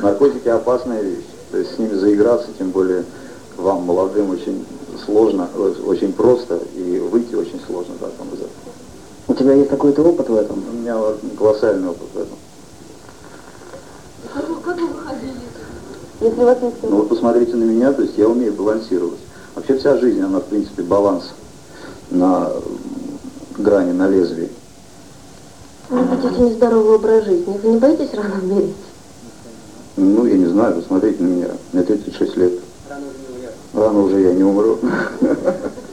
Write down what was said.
Наркотики опасная вещь. То есть с ними заиграться, тем более вам, молодым, очень сложно, очень просто, и выйти очень сложно потом из этого. У тебя есть какой-то опыт в этом? У меня колоссальный опыт в этом. Как вы выходили? Если вас не Ну вот посмотрите на меня, то есть я умею балансировать. Вообще вся жизнь, она в принципе баланс на грани, на лезвии. Вы ведете нездоровый образ жизни. Вы не боитесь рано умереть? Ну, я не знаю, посмотрите на меня. Мне 36 лет. Рано уже я не умру.